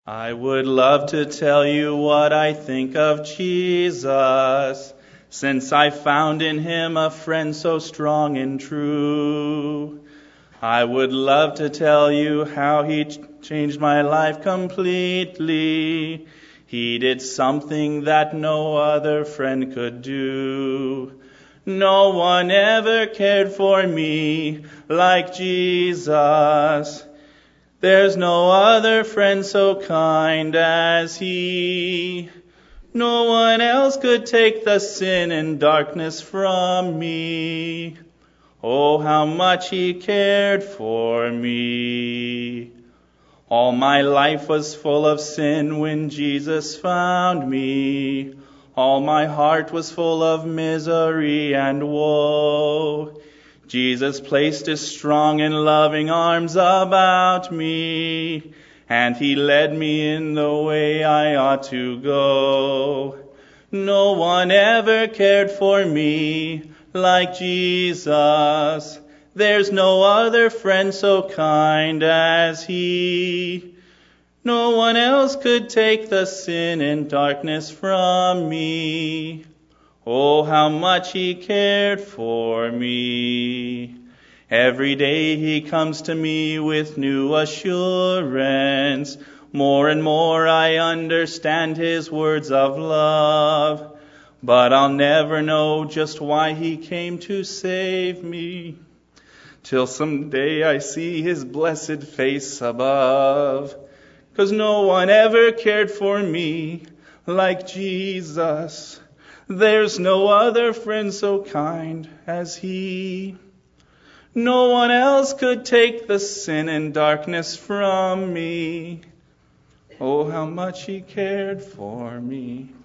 I would love to tell you what I think of Jesus, since I found in him a friend so strong and true. I would love to tell you how he changed my life completely. He did something that no other friend could do. No one ever cared for me like Jesus. There's no other friend so kind as he. No one else could take the sin and darkness from me. Oh, how much he cared for me. All my life was full of sin when Jesus found me. All my heart was full of misery and woe. Jesus placed his strong and loving arms about me, and he led me in the way I ought to go. No one ever cared for me like Jesus. There's no other friend so kind as he. No one else could take the sin and darkness from me. Oh, how much he cared for me. Every day he comes to me with new assurance. More and more I understand his words of love. But I'll never know just why he came to save me, till someday I see his blessed face above. 'Cause no one ever cared for me like Jesus. There's no other friend so kind as he. No one else could take the sin and darkness from me. Oh, how much he cared for me.